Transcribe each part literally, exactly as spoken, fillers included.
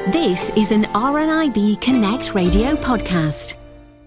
This is an R N I B Connect Radio podcast.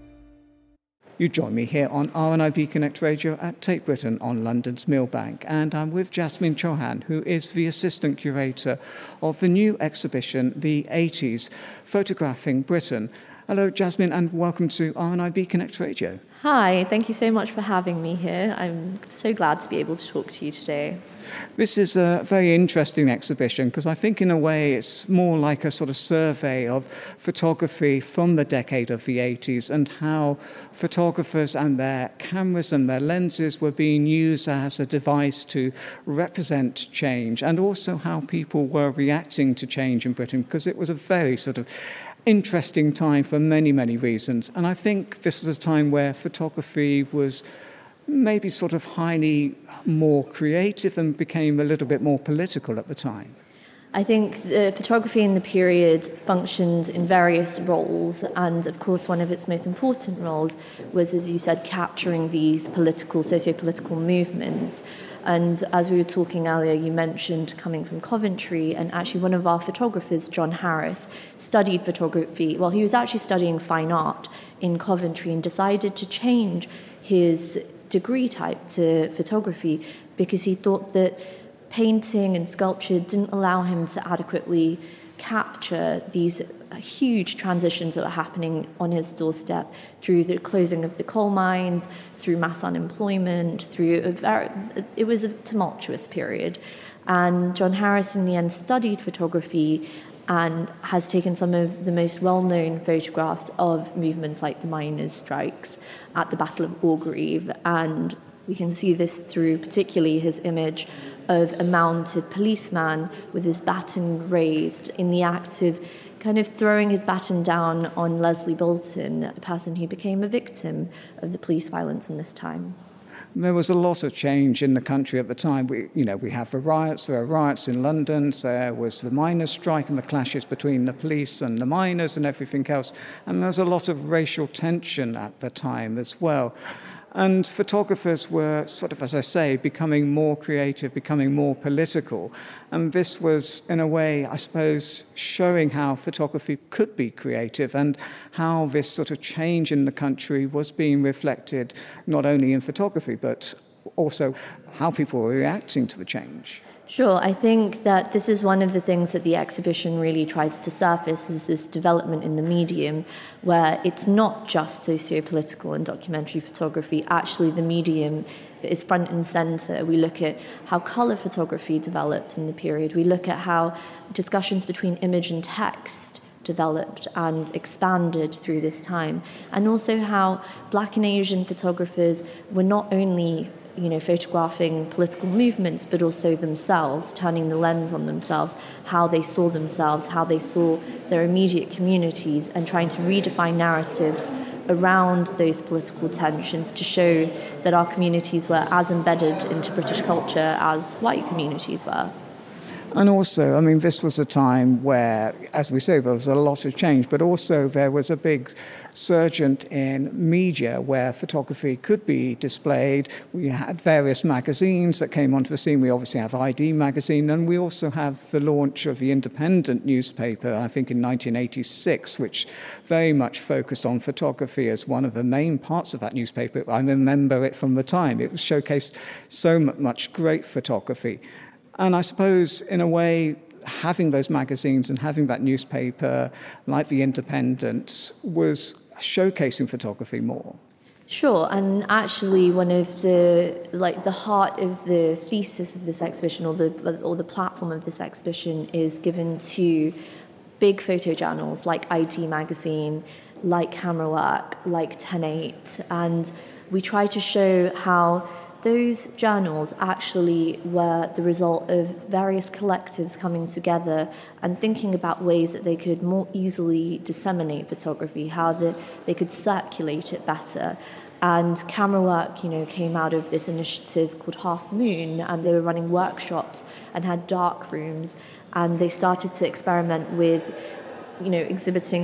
You join me here on R N I B Connect Radio at Tate Britain on London's Millbank, and I'm with Jasmine Chauhan, who is the Assistant Curator of the new exhibition, The eighties, Photographing Britain. Hello, Jasmine, and welcome to R N I B Connect Radio. Hi, thank you so much for having me here. I'm so glad to be able to talk to you today. This is a very interesting exhibition because I think in a way it's more like a sort of survey of photography from the decade of the eighties and how photographers and their cameras and their lenses were being used as a device to represent change, and also how people were reacting to change in Britain, because it was a very sort of interesting time for many, many reasons. And I think this was a time where photography was maybe sort of highly more creative and became a little bit more political at the time. I think the photography in the period functioned in various roles, and of course one of its most important roles was, as you said, capturing these political, socio-political movements. And as we were talking earlier, you mentioned coming from Coventry, and actually one of our photographers, John Harris, studied photography. Well, he was actually studying fine art in Coventry and decided to change his degree type to photography because he thought that painting and sculpture didn't allow him to adequately capture these huge transitions that were happening on his doorstep through the closing of the coal mines, through mass unemployment, through a very, it was a tumultuous period. And John Harris in the end studied photography and has taken some of the most well-known photographs of movements like the miners' strikes at the Battle of Orgreave. And we can see this through particularly his image of a mounted policeman with his baton raised in the act of kind of throwing his baton down on Leslie Bolton, a person who became a victim of the police violence in this time. There was a lot of change in the country at the time. We, you know, we have the riots. There were riots in London. There was the miners' strike and the clashes between the police and the miners and everything else. And there was a lot of racial tension at the time as well. And photographers were sort of, as I say, becoming more creative, becoming more political. And this was, in a way, I suppose, showing how photography could be creative and how this sort of change in the country was being reflected not only in photography, but also how people were reacting to the change. Sure, I think that this is one of the things that the exhibition really tries to surface, is this development in the medium where it's not just socio-political and documentary photography. Actually, the medium is front and center. We look at how color photography developed in the period. We look at how discussions between image and text developed and expanded through this time, and also how Black and Asian photographers were not only you know, photographing political movements, but also themselves, turning the lens on themselves, how they saw themselves, how they saw their immediate communities, and trying to redefine narratives around those political tensions to show that our communities were as embedded into British culture as white communities were. And also, I mean, this was a time where, as we say, there was a lot of change, but also there was a big surge in media where photography could be displayed. We had various magazines that came onto the scene. We obviously have I D magazine, and we also have the launch of the Independent newspaper, I think in nineteen eighty-six, which very much focused on photography as one of the main parts of that newspaper. I remember it from the time. It showcased so much great photography. And I suppose, in a way, having those magazines and having that newspaper, like The Independent, was showcasing photography more. Sure, and actually one of the, like, the heart of the thesis of this exhibition, or the, or the platform of this exhibition, is given to big photojournals like I D Magazine, like Camera Work, like ten eight, and we try to show how those journals actually were the result of various collectives coming together and thinking about ways that they could more easily disseminate photography, how the, they could circulate it better. And Camera Work, you know, came out of this initiative called Half Moon, and they were running workshops and had dark rooms, and they started to experiment with, you know, exhibiting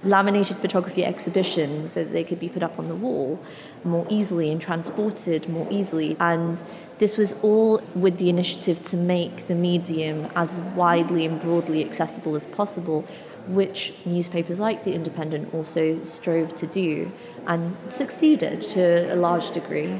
laminated photography exhibitions so that they could be put up on the wall more easily and transported more easily. And this was all with the initiative to make the medium as widely and broadly accessible as possible, which newspapers like The Independent also strove to do and succeeded to a large degree.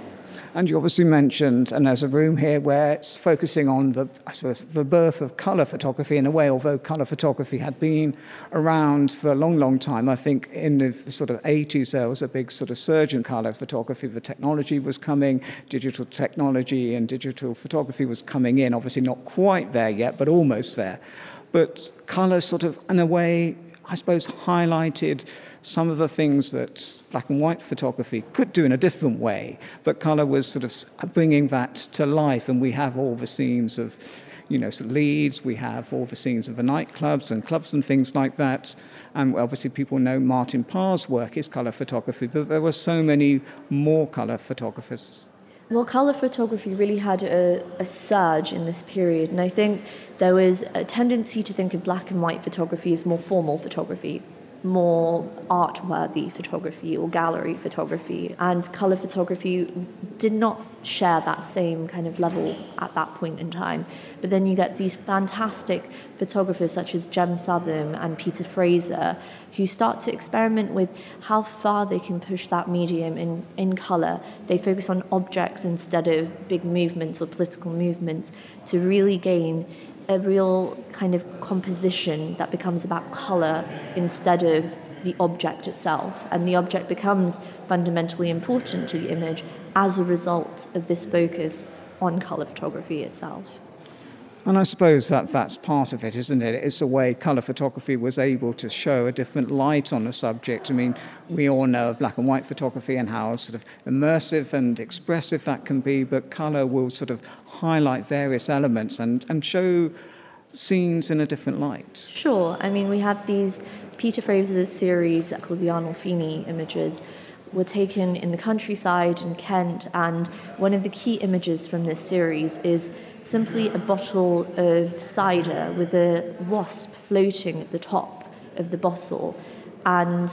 And you obviously mentioned, and there's a room here where it's focusing on the, I suppose, the birth of colour photography in a way, although colour photography had been around for a long, long time. I think in the sort of eighties there was a big sort of surge in colour photography. The technology was coming, digital technology and digital photography was coming in, obviously not quite there yet, but almost there. But colour sort of, in a way, I suppose, highlighted some of the things that black and white photography could do in a different way, but colour was sort of bringing that to life. And we have all the scenes of, you know, sort of Leeds, we have all the scenes of the nightclubs and clubs and things like that. And obviously people know Martin Parr's work is colour photography, but there were so many more colour photographers. Well, colour photography really had a, a surge in this period, and I think there was a tendency to think of black and white photography as more formal photography, more art-worthy photography or gallery photography, and colour photography did not share that same kind of level at that point in time. But then you get these fantastic photographers such as Jem Southam and Peter Fraser who start to experiment with how far they can push that medium in, in colour. They focus on objects instead of big movements or political movements to really gain a real kind of composition that becomes about colour instead of the object itself. And the object becomes fundamentally important to the image as a result of this focus on colour photography itself. And I suppose that that's part of it, isn't it? It's a way colour photography was able to show a different light on the subject. I mean, we all know of black and white photography and how sort of immersive and expressive that can be, but colour will sort of highlight various elements and, and show scenes in a different light. Sure. I mean, we have these Peter Fraser's series called the Arnolfini images were taken in the countryside in Kent, and one of the key images from this series is simply a bottle of cider with a wasp floating at the top of the bottle. And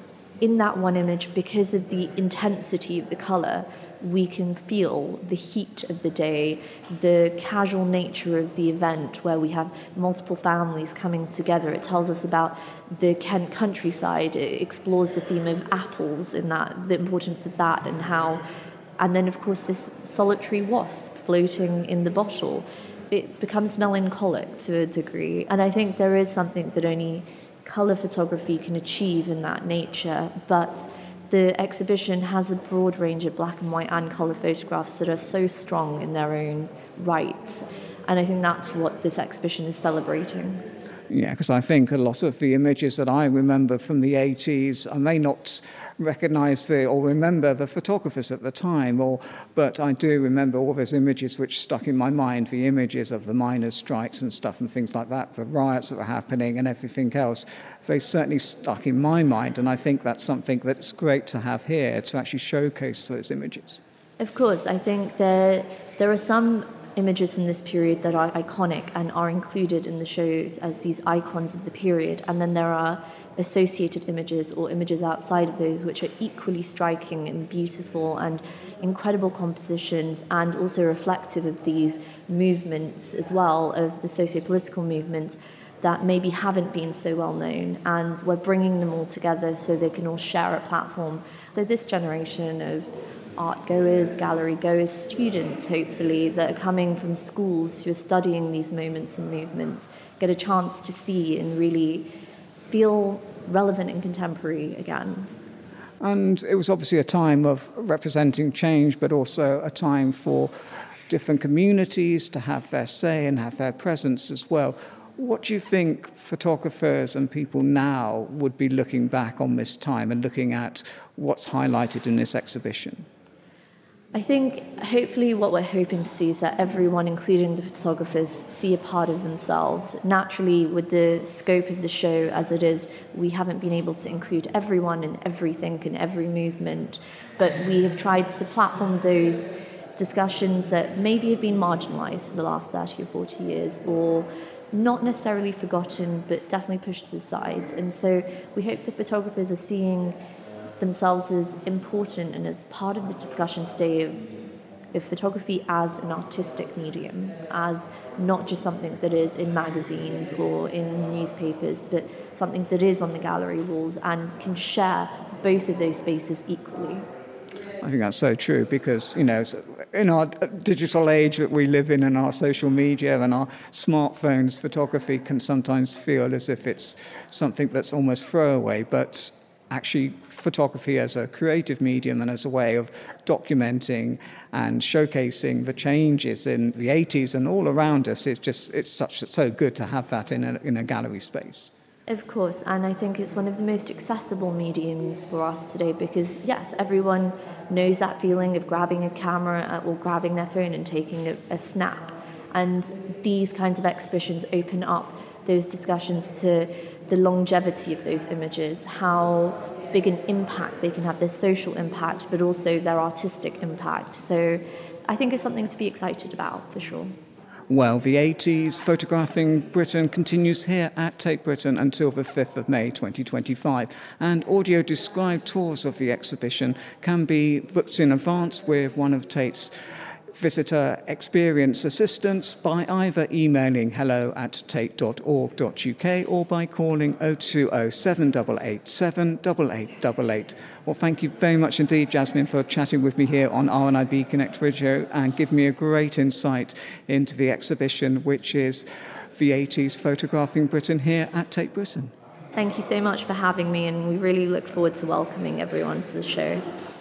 in that one image, because of the intensity of the colour, we can feel the heat of the day, the casual nature of the event where we have multiple families coming together. It tells us about the Kent countryside. It explores the theme of apples in that, the importance of that, and how, and then of course this solitary wasp floating in the bottle. It becomes melancholic to a degree. And I think there is something that only colour photography can achieve in that nature, but the exhibition has a broad range of black and white and colour photographs that are so strong in their own right. And I think that's what this exhibition is celebrating. Yeah, because I think a lot of the images that I remember from the eighties, I may not recognise the or remember the photographers at the time, or but I do remember all those images which stuck in my mind, the images of the miners' strikes and stuff and things like that, the riots that were happening and everything else. They certainly stuck in my mind, and I think that's something that's great to have here, to actually showcase those images. Of course, I think there, there are some images from this period that are iconic and are included in the shows as these icons of the period, and then there are associated images or images outside of those which are equally striking and beautiful and incredible compositions, and also reflective of these movements as well, of the socio-political movements that maybe haven't been so well known, and we're bringing them all together so they can all share a platform. So this generation of art goers, gallery goers, students hopefully that are coming from schools who are studying these moments and movements get a chance to see and really feel relevant and contemporary again. And it was obviously a time of representing change, but also a time for different communities to have their say and have their presence as well. What do you think photographers and people now would be looking back on this time and looking at what's highlighted in this exhibition? I think hopefully what we're hoping to see is that everyone, including the photographers, see a part of themselves. Naturally, with the scope of the show as it is, we haven't been able to include everyone and everything and every movement, but we have tried to platform those discussions that maybe have been marginalised for the last thirty or forty years, or not necessarily forgotten, but definitely pushed to the sides. And so we hope that photographers are seeing themselves as important and as part of the discussion today of, of photography as an artistic medium, as not just something that is in magazines or in newspapers, but something that is on the gallery walls and can share both of those spaces equally. I think that's so true because, you know, in our digital age that we live in and our social media and our smartphones, photography can sometimes feel as if it's something that's almost throwaway, but actually photography as a creative medium and as a way of documenting and showcasing the changes in the eighties and all around us, it's just, it's such so good to have that in a, in a gallery space. Of course, and I think it's one of the most accessible mediums for us today because, yes, everyone knows that feeling of grabbing a camera or grabbing their phone and taking a, a snap. And these kinds of exhibitions open up those discussions to the longevity of those images, how big an impact they can have, their social impact, but also their artistic impact. So I think it's something to be excited about, for sure. Well, the eighties Photographing Britain continues here at Tate Britain until the fifth of May twenty twenty-five, and audio-described tours of the exhibition can be booked in advance with one of Tate's visitor experience assistants by either emailing hello at tate dot org dot uk or by calling oh two oh seven eight eight seven eight eight eight eight. Well, thank you very much indeed, Jasmine, for chatting with me here on R N I B Connect Radio and give me a great insight into the exhibition, which is the eighties Photographing Britain here at Tate Britain. Thank you so much for having me, and we really look forward to welcoming everyone to the show.